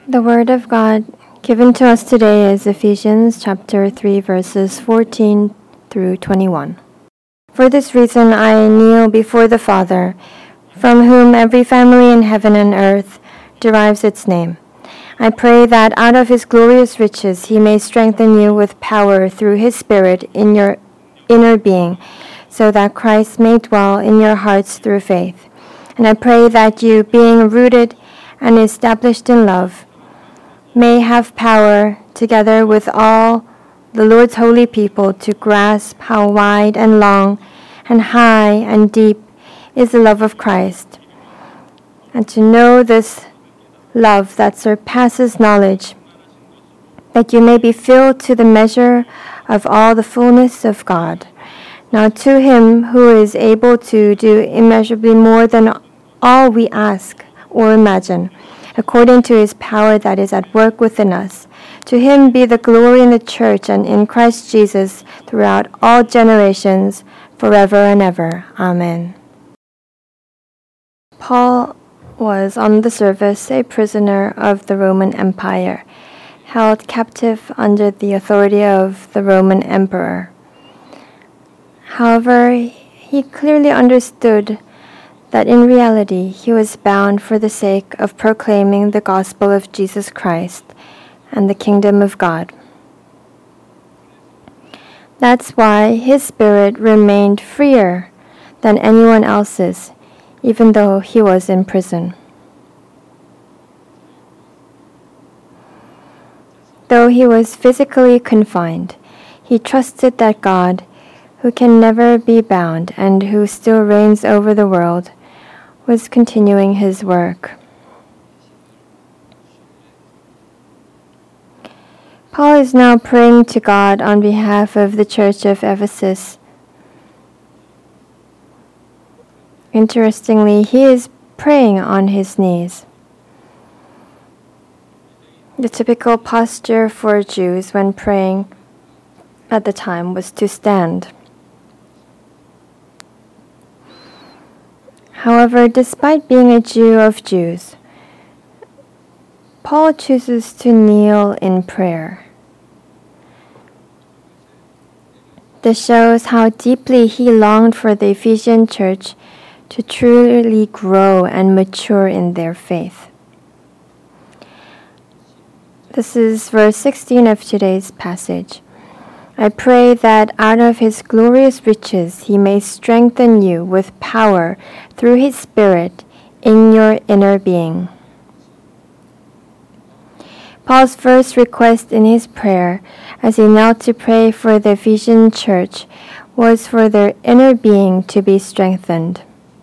The Word of God given to us today is Ephesians chapter 3, verses 14 through 21. For this reason I kneel before the Father, from whom every family in heaven and earth derives its name. I pray that out of his glorious riches he may strengthen you with power through his Spirit in your inner being, so that Christ may dwell in your hearts through faith. And I pray that you, being rooted and established in love, may have power, together with all the Lord's holy people, to grasp how wide and long and high and deep is the love of Christ, and to know this love that surpasses knowledge, that you may be filled to the measure of all the fullness of God. Now to him who is able to do immeasurably more than all we ask or imagine, according to his power that is at work within us. To him be the glory in the church and in Christ Jesus throughout all generations, forever and ever. Amen. Paul was on the surface a prisoner of the Roman Empire, held captive under the authority of the Roman emperor. However, he clearly understood that in reality he was bound for the sake of proclaiming the gospel of Jesus Christ and the kingdom of God. That's why his spirit remained freer than anyone else's, even though he was in prison. Though he was physically confined, he trusted that God, who can never be bound and who still reigns over the world, was continuing his work. Paul is now praying to God on behalf of the church of Ephesus. Interestingly, he is praying on his knees. The typical posture for Jews when praying at the time was to stand. However, despite being a Jew of Jews, Paul chooses to kneel in prayer. This shows how deeply he longed for the Ephesian church to truly grow and mature in their faith. This is verse 16 of today's passage. I pray that out of his glorious riches he may strengthen you with power through his Spirit in your inner being. Paul's first request in his prayer, as he knelt to pray for the Ephesian church, was for their inner being to be strengthened.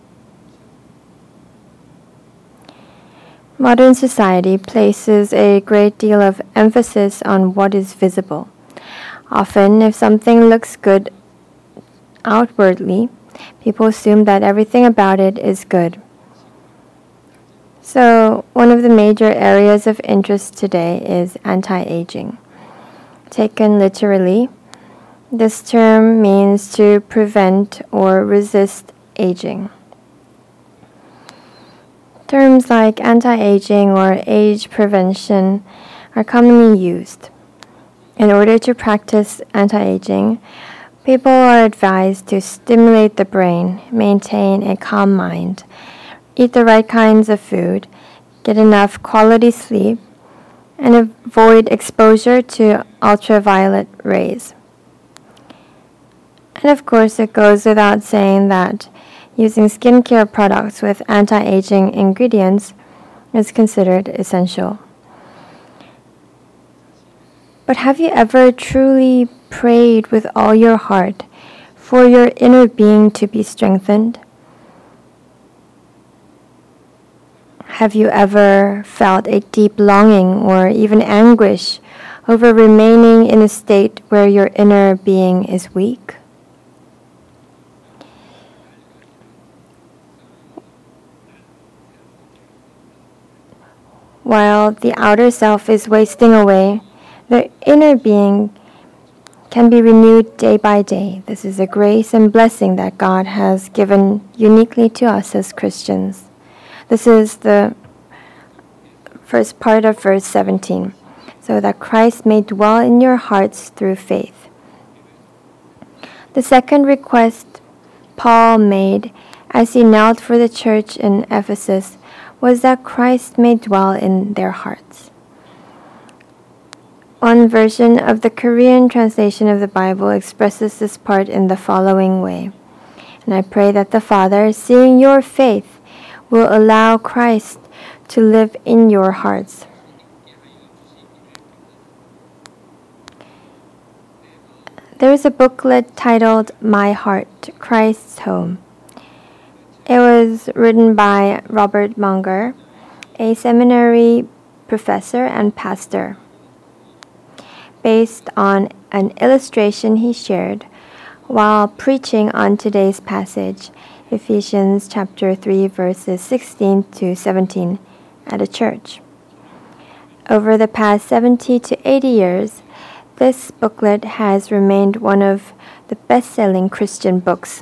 Modern society places a great deal of emphasis on what is visible. Often, if something looks good outwardly, people assume that everything about it is good. So, one of the major areas of interest today is anti-aging. Taken literally, this term means to prevent or resist aging. Terms like anti-aging or age prevention are commonly used. In order to practice anti-aging, people are advised to stimulate the brain, maintain a calm mind, eat the right kinds of food, get enough quality sleep, and avoid exposure to ultraviolet rays. And of course, it goes without saying that using skincare products with anti-aging ingredients is considered essential. But have you ever truly prayed with all your heart for your inner being to be strengthened? Have you ever felt a deep longing or even anguish over remaining in a state where your inner being is weak? While the outer self is wasting away, the inner being can be renewed day by day. This is a grace and blessing that God has given uniquely to us as Christians. This is the first part of verse 17, so that Christ may dwell in your hearts through faith. The second request Paul made as he knelt for the church in Ephesus was that Christ may dwell in their hearts. One version of the Korean translation of the Bible expresses this part in the following way. And I pray that the Father, seeing your faith, will allow Christ to live in your hearts. There is a booklet titled My Heart, Christ's Home. It was written by Robert Munger, a seminary professor and pastor, based on an illustration he shared while preaching on today's passage, Ephesians chapter 3, verses 16 to 17, at a church. Over the past 70 to 80 years, this booklet has remained one of the best-selling Christian books.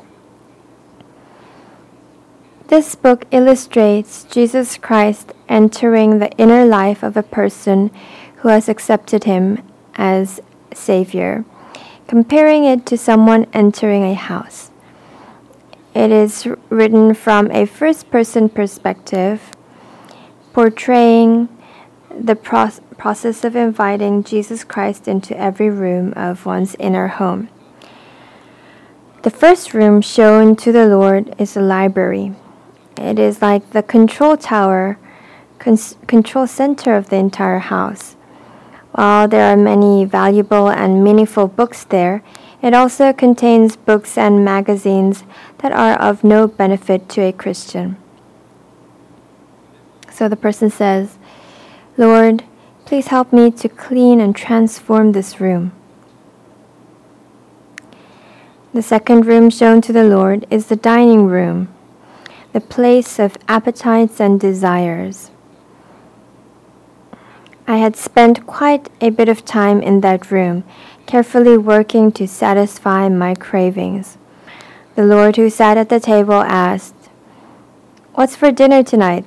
This book illustrates Jesus Christ entering the inner life of a person who has accepted him as Savior, comparing it to someone entering a house. It is written from a first-person perspective, portraying the process of inviting Jesus Christ into every room of one's inner home. The first room shown to the Lord is the library. It is like the control tower, control center of the entire house. While there are many valuable and meaningful books there, it also contains books and magazines that are of no benefit to a Christian. So the person says, Lord, please help me to clean and transform this room. The second room shown to the Lord is the dining room, the place of appetites and desires. I had spent quite a bit of time in that room, carefully working to satisfy my cravings. The Lord who sat at the table asked, "What's for dinner tonight?"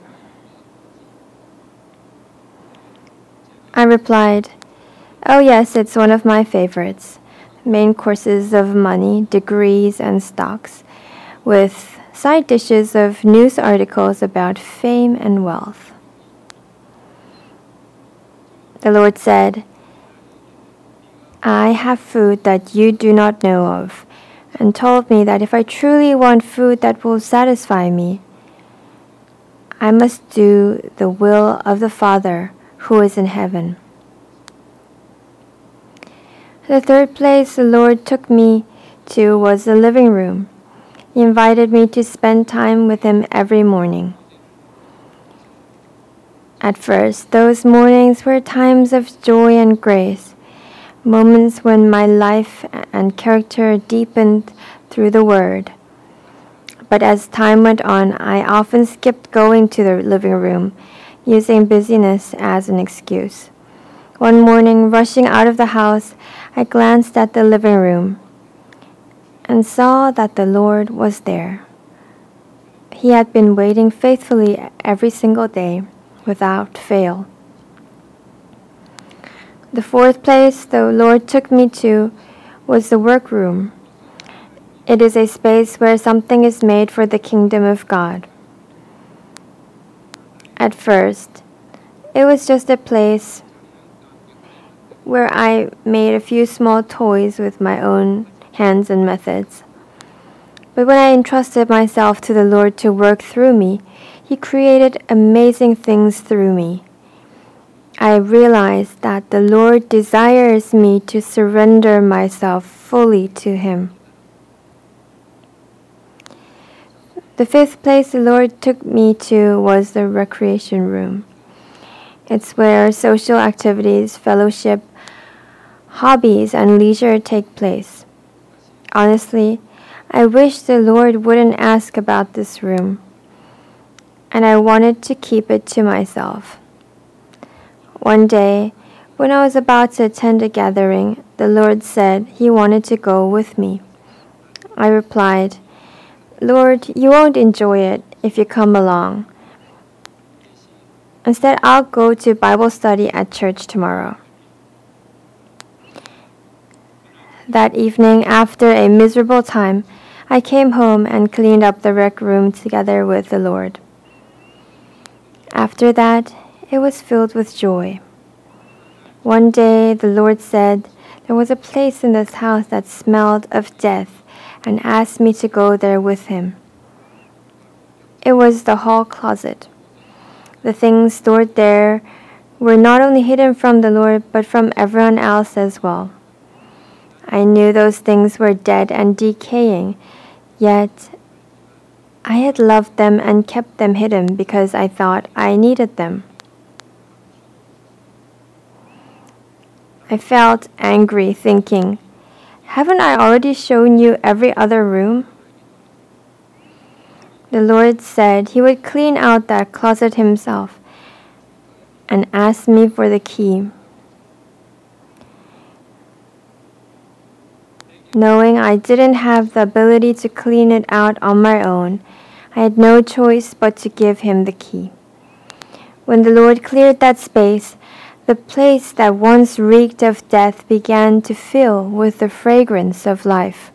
I replied, "Oh yes, it's one of my favorites. Main courses of money, degrees, and stocks, with side dishes of news articles about fame and wealth." The Lord said, "I have food that you do not know of," and told me that if I truly want food that will satisfy me, I must do the will of the Father who is in heaven. The third place the Lord took me to was the living room. He invited me to spend time with Him every morning. At first, those mornings were times of joy and grace, moments when my life and character deepened through the Word. But as time went on, I often skipped going to the living room, using busyness as an excuse. One morning, rushing out of the house, I glanced at the living room and saw that the Lord was there. He had been waiting faithfully every single day, without fail. The fourth place the Lord took me to was the workroom. It is a space where something is made for the kingdom of God. At first, it was just a place where I made a few small toys with my own hands and methods. But when I entrusted myself to the Lord to work through me, He created amazing things through me. I realized that the Lord desires me to surrender myself fully to Him. The fifth place the Lord took me to was the recreation room. It's where social activities, fellowship, hobbies, and leisure take place. Honestly, I wish the Lord wouldn't ask about this room, and I wanted to keep it to myself. One day, when I was about to attend a gathering, the Lord said He wanted to go with me. I replied, "Lord, you won't enjoy it if you come along." Instead, I'll go to Bible study at church tomorrow. That evening, after a miserable time, I came home and cleaned up the rec room together with the Lord. After that, it was filled with joy. One day, the Lord said there was a place in this house that smelled of death and asked me to go there with him. It was the hall closet. The things stored there were not only hidden from the Lord, but from everyone else as well. I knew those things were dead and decaying, yet I had loved them and kept them hidden because I thought I needed them. I felt angry, thinking, haven't I already shown you every other room? The Lord said He would clean out that closet Himself and asked me for the key. Knowing I didn't have the ability to clean it out on my own, I had no choice but to give Him the key. When the Lord cleared that space, the place that once reeked of death began to fill with the fragrance of life.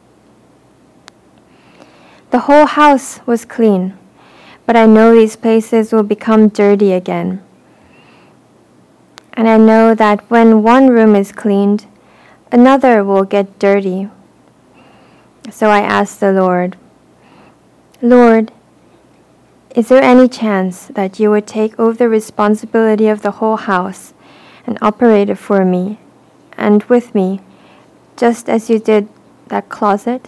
The whole house was clean, but I know these places will become dirty again. And I know that when one room is cleaned, another will get dirty. So I asked the Lord, Lord, is there any chance that you would take over the responsibility of the whole house and operate it for me and with me, just as you did that closet?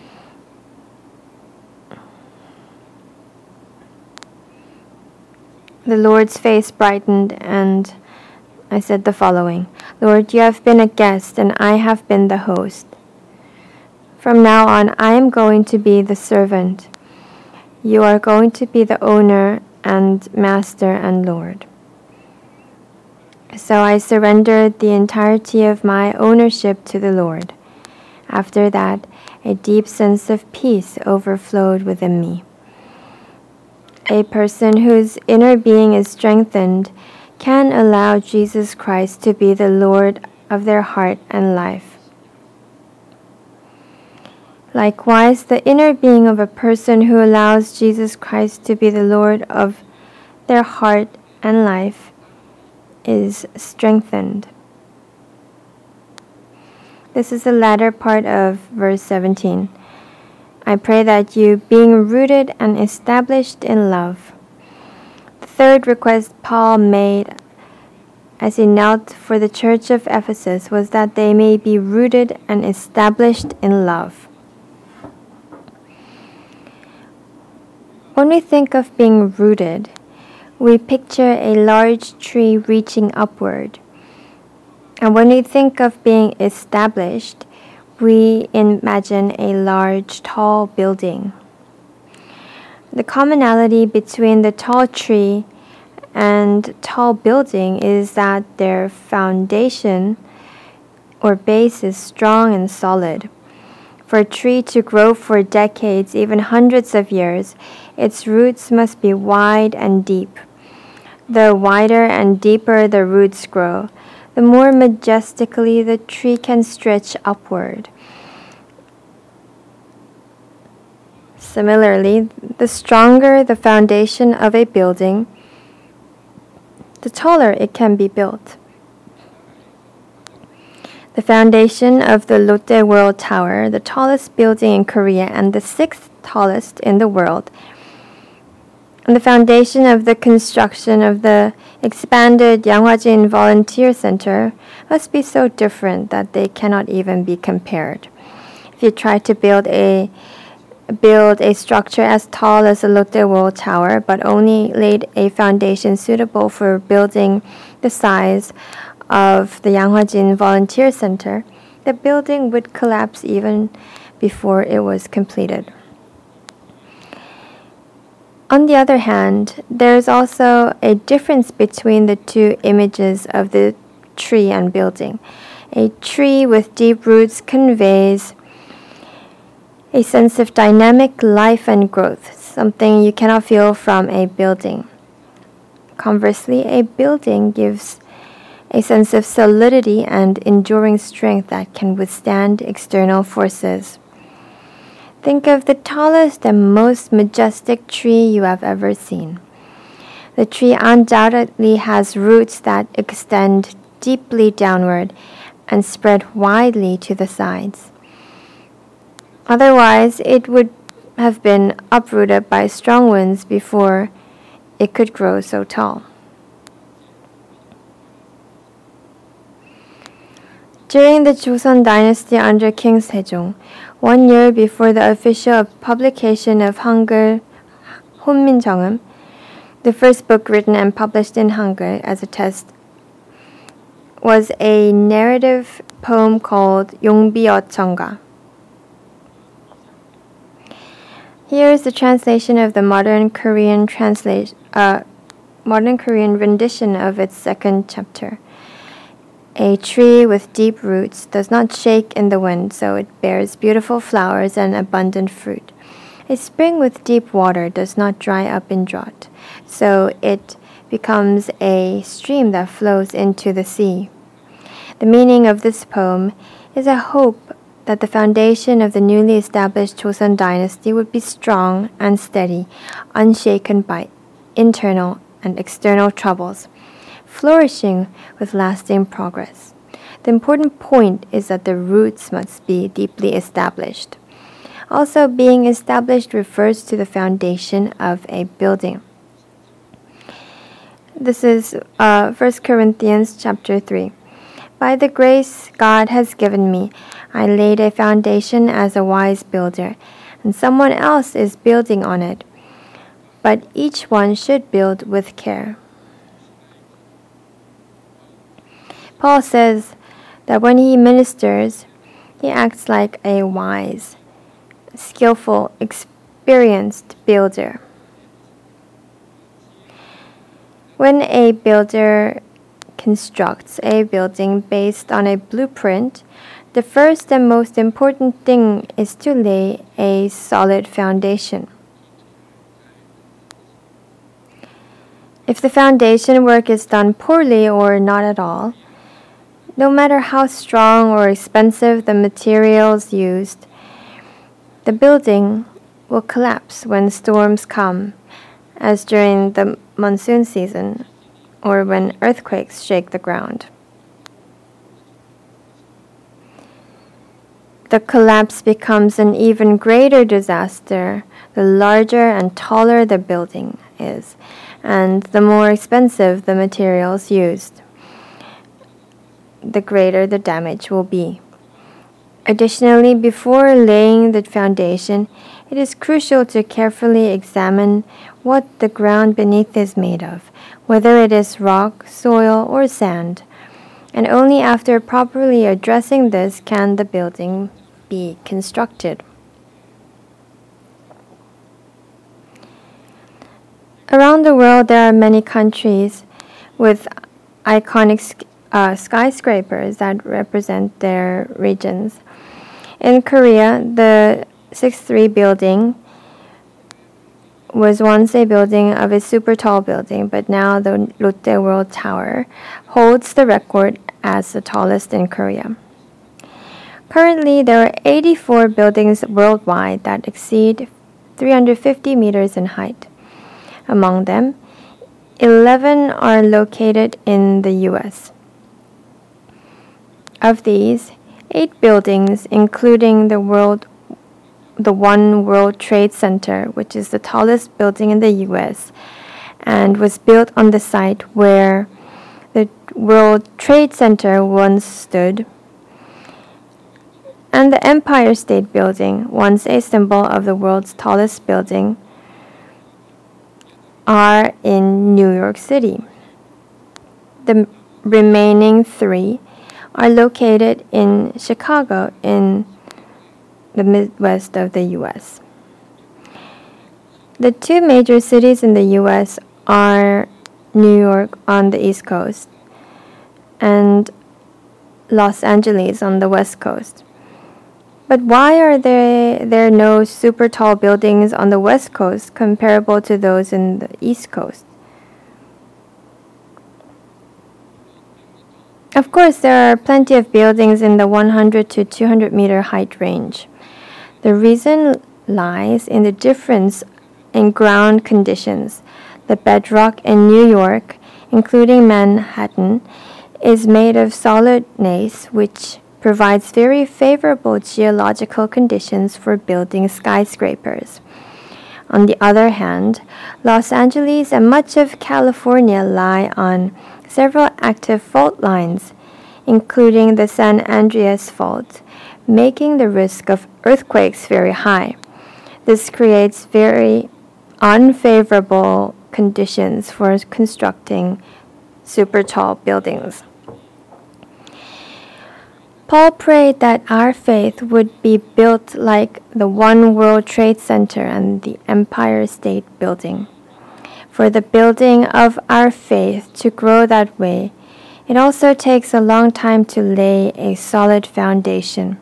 The Lord's face brightened, and I said the following, Lord, you have been a guest and I have been the host. From now on, I am going to be the servant. You are going to be the owner and master and Lord. So I surrendered the entirety of my ownership to the Lord. After that, a deep sense of peace overflowed within me. A person whose inner being is strengthened can allow Jesus Christ to be the Lord of their heart and life. Likewise, the inner being of a person who allows Jesus Christ to be the Lord of their heart and life is strengthened. This is the latter part of verse 17. I pray that you, being rooted and established in love. The third request Paul made as he knelt for the church of Ephesus was that they may be rooted and established in love. When we think of being rooted, we picture a large tree reaching upward. And when we think of being established, we imagine a large, tall building. The commonality between the tall tree and tall building is that their foundation or base is strong and solid. For a tree to grow for decades, even hundreds of years, its roots must be wide and deep. The wider and deeper the roots grow, the more majestically the tree can stretch upward. Similarly, the stronger the foundation of a building, the taller it can be built. The foundation of the Lotte World Tower, the tallest building in Korea and the 6th tallest in the world, and the foundation of the construction of the expanded Yanghwajin Volunteer Center must be so different that they cannot even be compared. If you try to build a structure as tall as the Lotte World Tower, but only laid a foundation suitable for building the size of the Yanghwajin Volunteer Center, the building would collapse even before it was completed. On the other hand, there is also a difference between the two images of the tree and building. A tree with deep roots conveys a sense of dynamic life and growth, something you cannot feel from a building. Conversely, a building gives a sense of solidity and enduring strength that can withstand external forces. Think of the tallest and most majestic tree you have ever seen. The tree undoubtedly has roots that extend deeply downward and spread widely to the sides. Otherwise, it would have been uprooted by strong winds before it could grow so tall. During the Joseon dynasty under King Sejong, 1 year before the official publication of Hangul Honminjeongeum, the first book written and published in Hangul as a text, was a narrative poem called Yongbi-Ochonga. Here is the translation of the modern Korean rendition of its second chapter. A tree with deep roots does not shake in the wind, so it bears beautiful flowers and abundant fruit. A spring with deep water does not dry up in drought, so it becomes a stream that flows into the sea. The meaning of this poem is a hope that the foundation of the newly established Joseon dynasty would be strong and steady, unshaken by internal and external troubles, flourishing with lasting progress. The important point is that the roots must be deeply established. Also, being established refers to the foundation of a building. This is 1 Corinthians chapter 3. By the grace God has given me, I laid a foundation as a wise builder, and someone else is building on it. But each one should build with care. Paul says that when he ministers, he acts like a wise, skillful, experienced builder. When a builder constructs a building based on a blueprint, the first and most important thing is to lay a solid foundation. If the foundation work is done poorly or not at all, no matter how strong or expensive the materials used, the building will collapse when storms come, as during the monsoon season, or when earthquakes shake the ground. The collapse becomes an even greater disaster the larger and taller the building is, and the more expensive the materials used, the greater the damage will be. Additionally, before laying the foundation, it is crucial to carefully examine what the ground beneath is made of, whether it is rock, soil, or sand. And only after properly addressing this can the building be constructed. Around the world, there are many countries with iconic skyscrapers that represent their regions. In Korea, the 6th building was once a building of a super tall building, but now the Lotte World Tower holds the record as the tallest in Korea. Currently, there are 84 buildings worldwide that exceed 350 meters in height. Among them, 11 are located in the US. Of these, 8 buildings, including the One World Trade Center, which is the tallest building in the US, and was built on the site where the World Trade Center once stood, and the Empire State Building, once a symbol of the world's tallest building, are in New York City. The remaining 3 are located in Chicago in the Midwest of the US. The 2 major cities in the US are New York on the East Coast and Los Angeles on the West Coast. But why are there no super tall buildings on the West Coast comparable to those in the East Coast? Of course, there are plenty of buildings in the 100 to 200 meter height range. The reason lies in the difference in ground conditions. The bedrock in New York, including Manhattan, is made of solid gneiss, which provides very favorable geological conditions for building skyscrapers. On the other hand, Los Angeles and much of California lie on several active fault lines, including the San Andreas Fault, making the risk of earthquakes very high. This creates very unfavorable conditions for constructing super tall buildings. Paul prayed that our faith would be built like the One World Trade Center and the Empire State Building. For the building of our faith to grow that way, it also takes a long time to lay a solid foundation.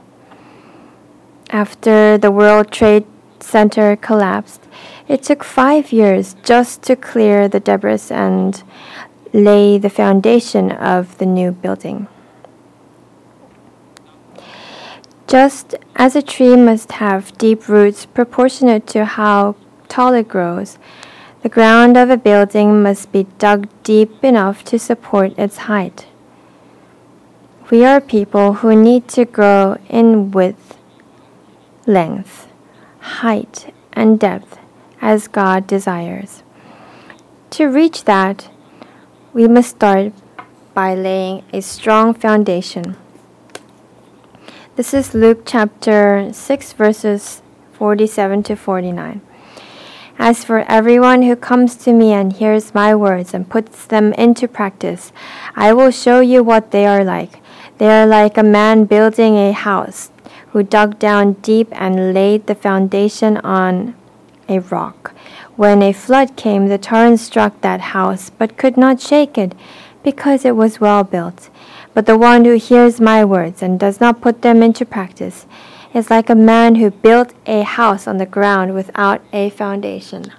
After the World Trade Center collapsed, it took 5 years just to clear the debris and lay the foundation of the new building. Just as a tree must have deep roots proportionate to how tall it grows, the ground of a building must be dug deep enough to support its height. We are people who need to grow in width, length, height, and depth as God desires. To reach that, we must start by laying a strong foundation. This is Luke chapter 6, verses 47 to 49. As for everyone who comes to me and hears my words and puts them into practice, I will show you what they are like. They are like a man building a house who dug down deep and laid the foundation on a rock. When a flood came, the torrent struck that house, but could not shake it, because it was well built. But the one who hears my words and does not put them into practice is like a man who built a house on the ground without a foundation.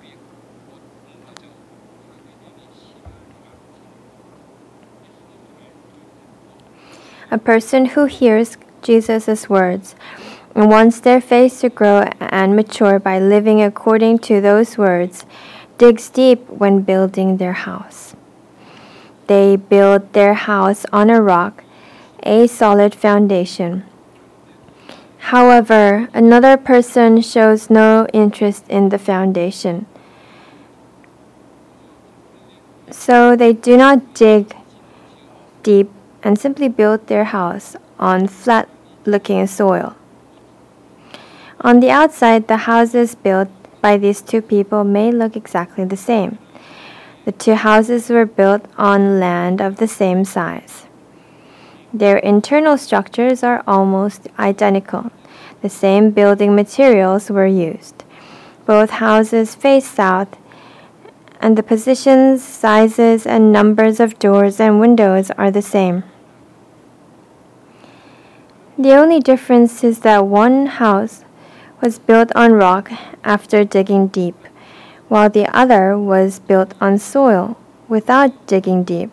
A person who hears Jesus' words and wants their faith to grow and mature by living according to those words digs deep when building their house. They build their house on a rock, a solid foundation. However, another person shows no interest in the foundation. So they do not dig deep and simply build their house on flat-looking soil. On the outside, the houses built by these two people may look exactly the same. The two houses were built on land of the same size. Their internal structures are almost identical. The same building materials were used. Both houses face south, and the positions, sizes, and numbers of doors and windows are the same. The only difference is that one house was built on rock after digging deep, while the other was built on soil without digging deep.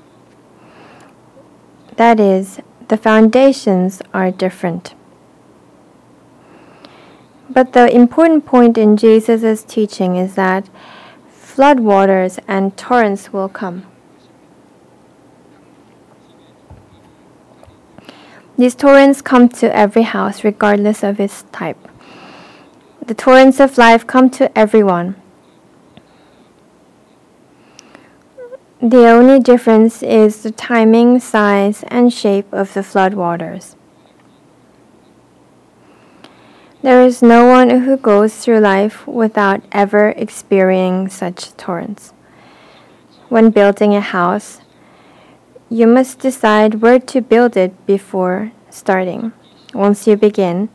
That is, the foundations are different. But the important point in Jesus' teaching is that floodwaters and torrents will come. These torrents come to every house, regardless of its type. The torrents of life come to everyone. The only difference is the timing, size, and shape of the floodwaters. There is no one who goes through life without ever experiencing such torrents. When building a house, you must decide where to build it before starting. Once you begin,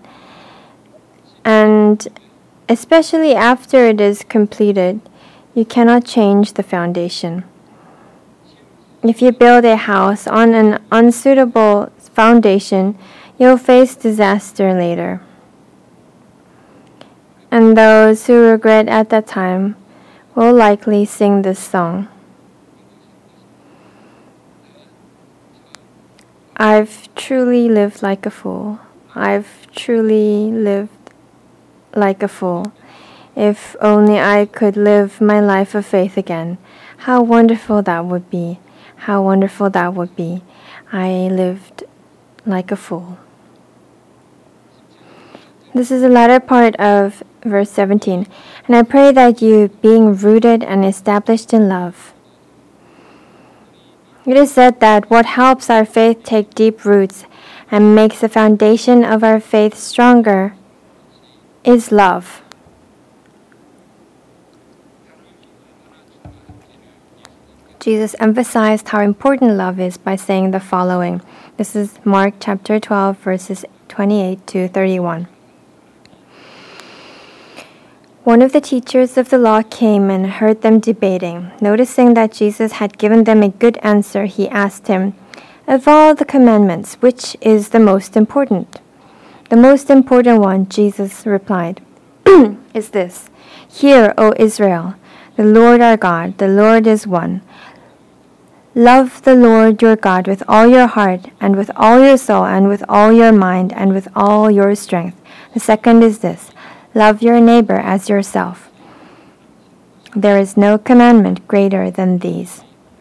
and especially after it is completed, you cannot change the foundation. If you build a house on an unsuitable foundation, you'll face disaster later. And those who regret at that time will likely sing this song. I've truly lived like a fool. I've truly lived like a fool. If only I could live my life of faith again. How wonderful that would be. How wonderful that would be. I lived like a fool. This is the latter part of verse 17. And I pray that you, being rooted and established in love. It is said that what helps our faith take deep roots and makes the foundation of our faith stronger is love. Jesus emphasized how important love is by saying the following. This is Mark chapter 12, verses 28 to 31. One of the teachers of the law came and heard them debating. Noticing that Jesus had given them a good answer, he asked him, "Of all the commandments, which is the most important?" "The most important one," Jesus replied, "is this. Hear, O Israel, the Lord our God, the Lord is one. Love the Lord your God with all your heart, and with all your soul, and with all your mind, and with all your strength. The second is this. Love your neighbor as yourself. There is no commandment greater than these."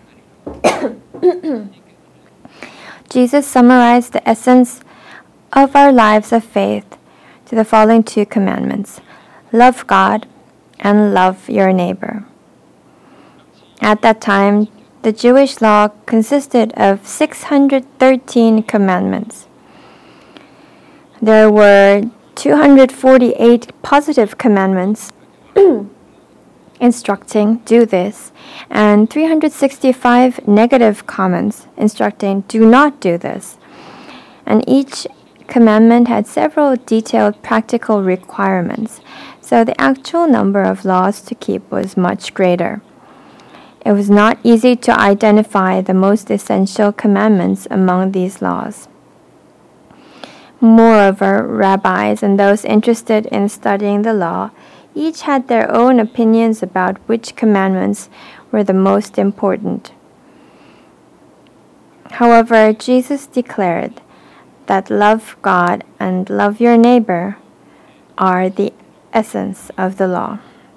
Jesus summarized the essence of our lives of faith to the following two commandments: love God and love your neighbor. At that time, the Jewish law consisted of 613 commandments. There were 248 positive commandments instructing do this, and 365 negative comments instructing do not do this. And each commandment had several detailed practical requirements, so the actual number of laws to keep was much greater. It was not easy to identify the most essential commandments among these laws. Moreover, rabbis and those interested in studying the law each had their own opinions about which commandments were the most important. However, Jesus declared that love God and love your neighbor are the essence of the law.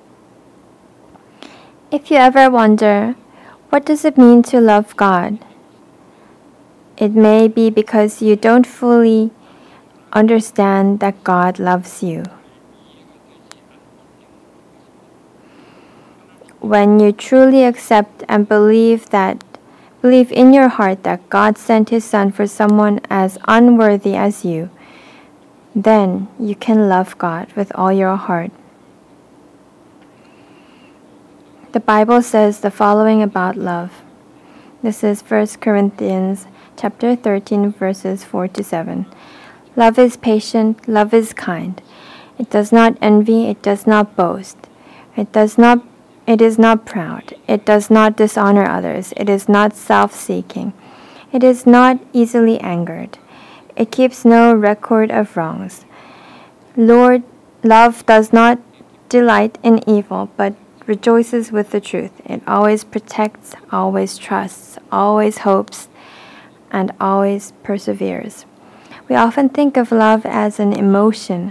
If you ever wonder, what does it mean to love God? It may be because you don't fully understand that God loves you. When you truly accept and believe in your heart that God sent His Son for someone as unworthy as you, then you can love God with all your heart. The Bible says the following about love. This is 1 Corinthians chapter 13, verses 4 to 7. Love is patient, love is kind. It does not envy, it does not boast. It is not proud. It does not dishonor others. It is not self-seeking. It is not easily angered. It keeps no record of wrongs. Love does not delight in evil, but rejoices with the truth. It always protects, always trusts, always hopes, and always perseveres. We often think of love as an emotion,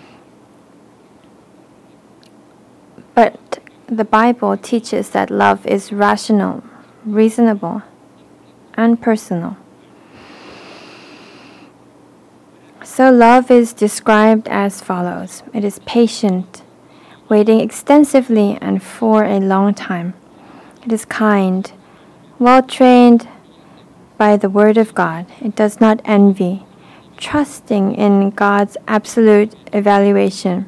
but the Bible teaches that love is rational, reasonable, and personal. So love is described as follows. It is patient, waiting extensively and for a long time. It is kind, well trained by the Word of God. It does not envy, trusting in God's absolute evaluation.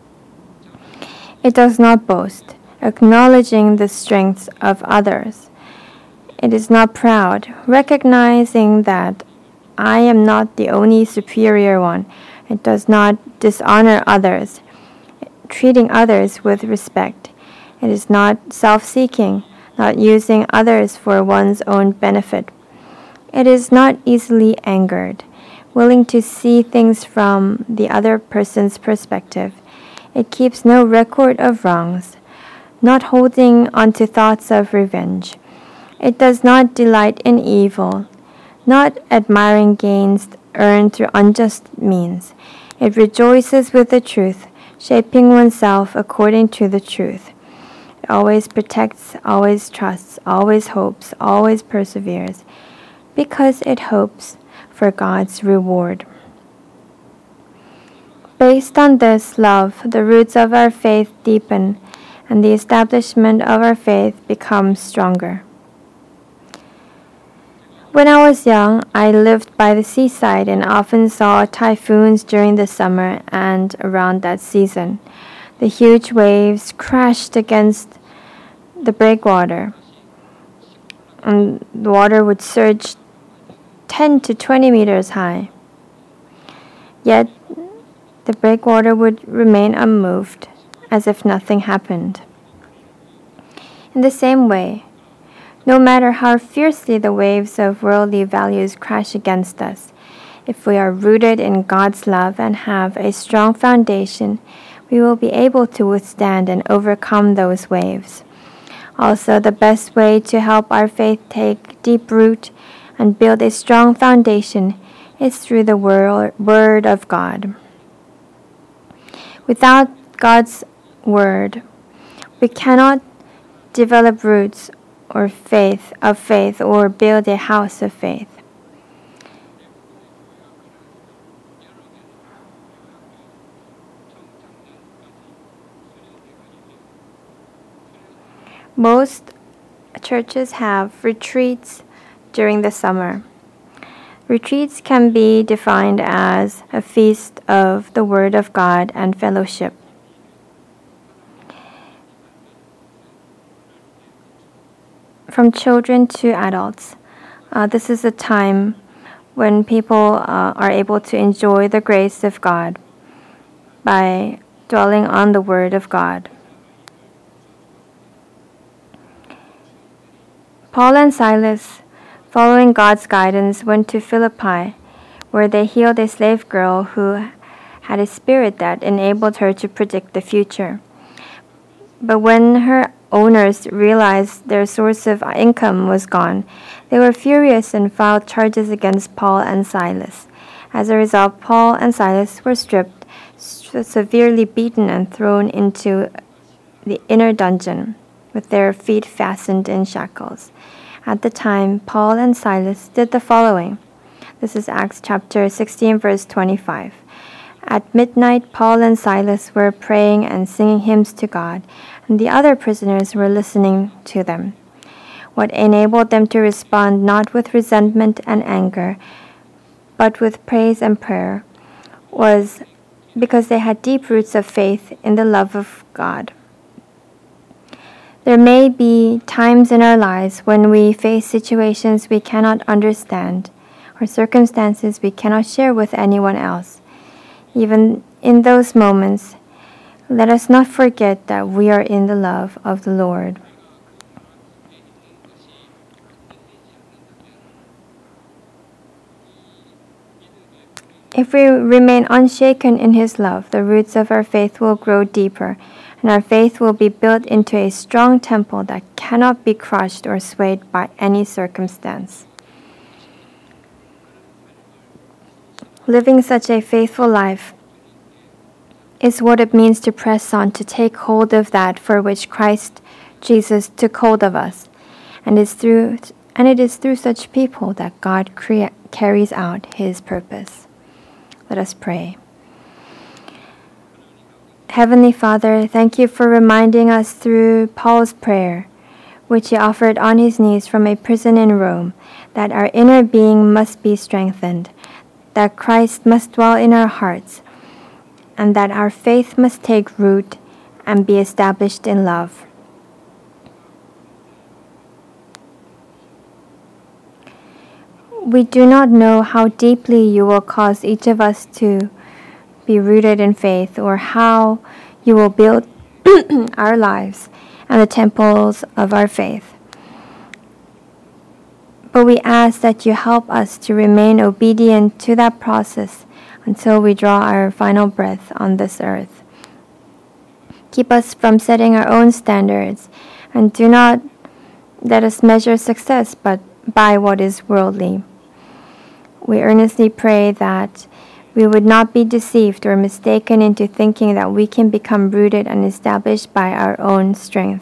It does not boast, acknowledging the strengths of others. It is not proud, recognizing that I am not the only superior one. It does not dishonor others, treating others with respect. It is not self-seeking, not using others for one's own benefit. It is not easily angered, willing to see things from the other person's perspective. It keeps no record of wrongs, not holding onto thoughts of revenge. It does not delight in evil, not admiring gains earned through unjust means. It rejoices with the truth, shaping oneself according to the truth. It always protects, always trusts, always hopes, always perseveres, because it hopes for God's reward. Based on this love, the roots of our faith deepen, and the establishment of our faith becomes stronger. When I was young, I lived by the seaside and often saw typhoons during the summer and around that season. The huge waves crashed against the breakwater, and the water would surge 10 to 20 meters high. Yet, the breakwater would remain unmoved, as if nothing happened. In the same way, no matter how fiercely the waves of worldly values crash against us, if we are rooted in God's love and have a strong foundation, we will be able to withstand and overcome those waves. Also, the best way to help our faith take deep root and build a strong foundation is through the Word of God. Without God's Word, we cannot develop roots or faith or build a house of faith. Most churches have retreats during the summer. Retreats can be defined as a feast of the Word of God and fellowship. From children to adults, this is a time when people are able to enjoy the grace of God by dwelling on the Word of God. Paul and Silas, following God's guidance, went to Philippi, where they healed a slave girl who had a spirit that enabled her to predict the future. But when her owners realized their source of income was gone, they were furious and filed charges against Paul and Silas. As a result, Paul and Silas were stripped, severely beaten, and thrown into the inner dungeon, with their feet fastened in shackles. At the time, Paul and Silas did the following. This is Acts chapter 16, verse 25. At midnight, Paul and Silas were praying and singing hymns to God, and the other prisoners were listening to them. What enabled them to respond not with resentment and anger, but with praise and prayer, was because they had deep roots of faith in the love of God. There may be times in our lives when we face situations we cannot understand or circumstances we cannot share with anyone else. Even in those moments, let us not forget that we are in the love of the Lord. If we remain unshaken in His love, the roots of our faith will grow deeper, and our faith will be built into a strong temple that cannot be crushed or swayed by any circumstance. Living such a faithful life is what it means to press on, to take hold of that for which Christ Jesus took hold of us. And it is through such people that God carries out His purpose. Let us pray. Heavenly Father, thank you for reminding us through Paul's prayer, which he offered on his knees from a prison in Rome, that our inner being must be strengthened, that Christ must dwell in our hearts, and that our faith must take root and be established in love. We do not know how deeply you will cause each of us to be rooted in faith, or how you will build our lives and the temples of our faith. But we ask that you help us to remain obedient to that process until we draw our final breath on this earth. Keep us from setting our own standards, and do not let us measure success but by what is worldly. We earnestly pray that we would not be deceived or mistaken into thinking that we can become rooted and established by our own strength.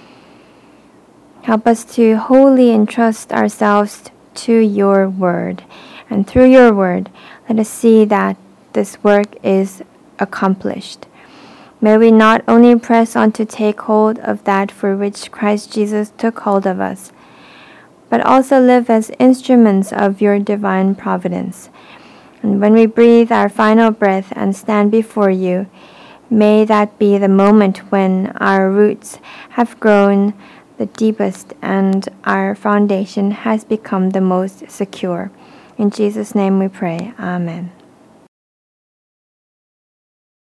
Help us to wholly entrust ourselves to your word. And through your word, let us see that this work is accomplished. May we not only press on to take hold of that for which Christ Jesus took hold of us, but also live as instruments of your divine providence. And when we breathe our final breath and stand before you, may that be the moment when our roots have grown the deepest and our foundation has become the most secure. In Jesus' name we pray. Amen.